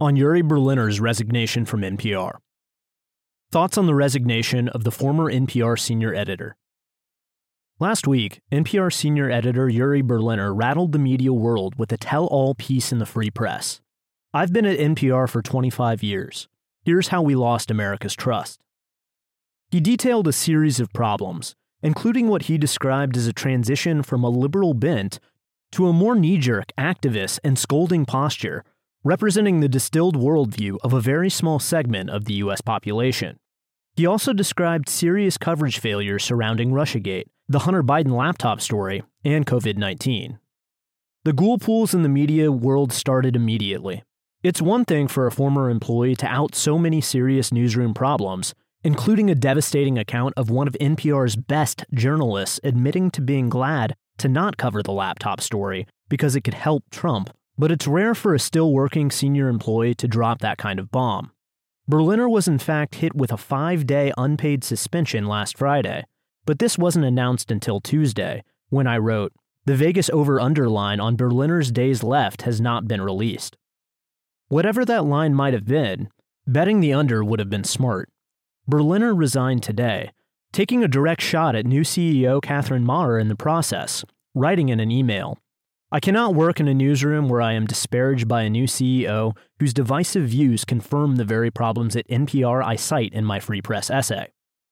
on Yuri Berliner's resignation from NPR. Thoughts on the resignation of the former NPR senior editor. Last week, NPR senior editor Yuri Berliner rattled the media world with a tell-all piece in the Free Press. I've been at NPR for 25 years. Here's how we lost America's trust. He detailed a series of problems, including what he described as a transition from a liberal bent to a more knee-jerk, activist, and scolding posture, representing the distilled worldview of a very small segment of the U.S. population. He also described serious coverage failures surrounding Russiagate, the Hunter Biden laptop story, and COVID-19. The ghoul pools in the media world started immediately. It's one thing for a former employee to out so many serious newsroom problems, including a devastating account of one of NPR's best journalists admitting to being glad to not cover the laptop story because it could help Trump, but it's rare for a still-working senior employee to drop that kind of bomb. Berliner was in fact hit with a 5-day unpaid suspension last Friday, but this wasn't announced until Tuesday, when I wrote, "The Vegas over-under line on Berliner's days left has not been released." Whatever that line might have been, betting the under would have been smart. Berliner resigned today, taking a direct shot at new CEO Catherine Maher in the process, writing in an email, "I cannot work in a newsroom where I am disparaged by a new CEO whose divisive views confirm the very problems at NPR I cite in my Free Press essay."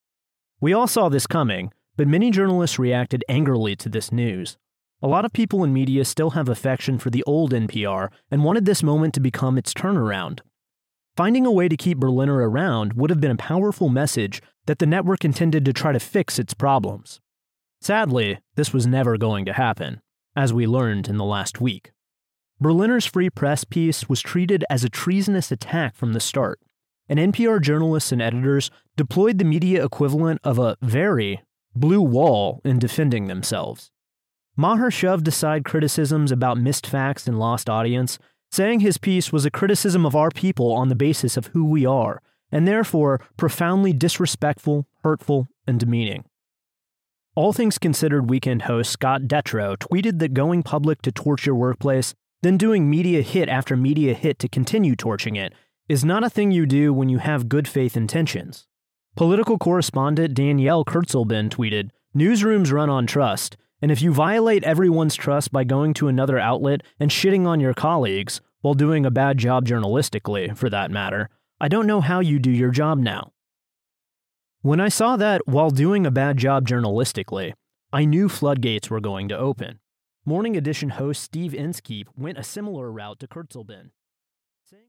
We all saw this coming, but many journalists reacted angrily to this news. A lot of people in media still have affection for the old NPR and wanted this moment to become its turnaround. Finding a way to keep Berliner around would have been a powerful message that the network intended to try to fix its problems. Sadly, this was never going to happen, as we learned in the last week. Berliner's Free Press piece was treated as a treasonous attack from the start, and NPR journalists and editors deployed the media equivalent of a very blue wall in defending themselves. Maher shoved aside criticisms about missed facts and lost audience, saying his piece was a criticism of our people on the basis of who we are, and therefore profoundly disrespectful, hurtful, and demeaning. All Things Considered weekend host Scott Detrow tweeted that going public to torch your workplace, then doing media hit after media hit to continue torching it, is not a thing you do when you have good faith intentions. Political correspondent Danielle Kurtzleben tweeted, "Newsrooms run on trust, and if you violate everyone's trust by going to another outlet and shitting on your colleagues, while doing a bad job journalistically, for that matter, I don't know how you do your job now." When I saw that while doing a bad job journalistically, I knew floodgates were going to open. Morning Edition host Steve Inskeep went a similar route to Kurtzleben.